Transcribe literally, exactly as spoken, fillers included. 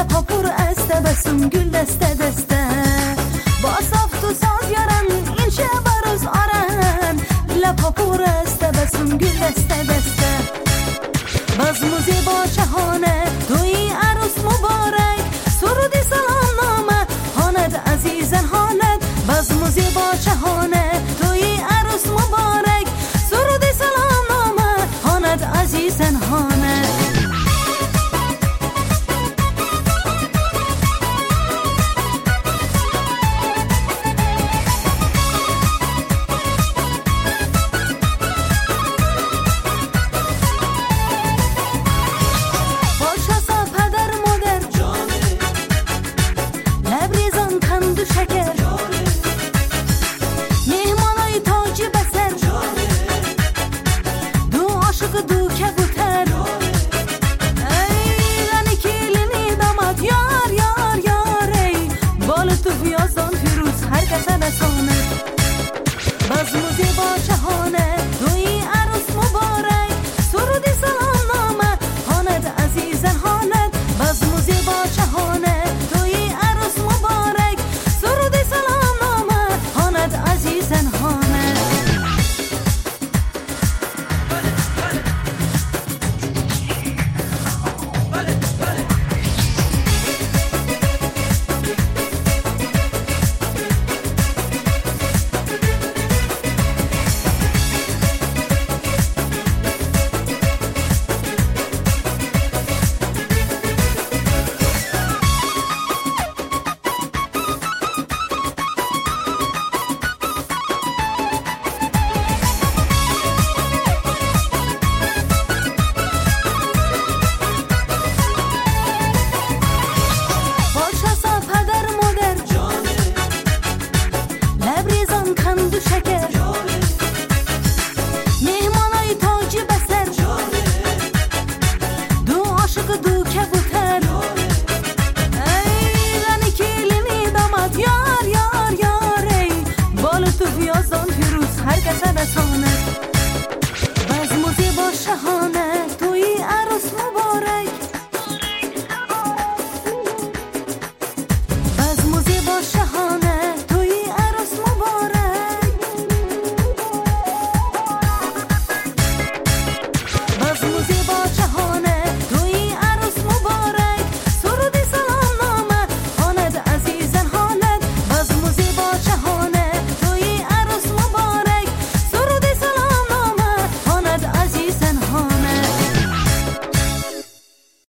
لپا پر از تبسم گل دسته دسته با صفت و ساز یارن این شب روز آرن لپا پر از تبسم گل دسته دسته باز موزی با شهانه توی عروس مبارک سرودی سلام نامه هاند عزیزن هاند باز موزی با شهانه توی عروس مبارک سرودی سلام نامه هاند عزیزن هاند هر کس رسانه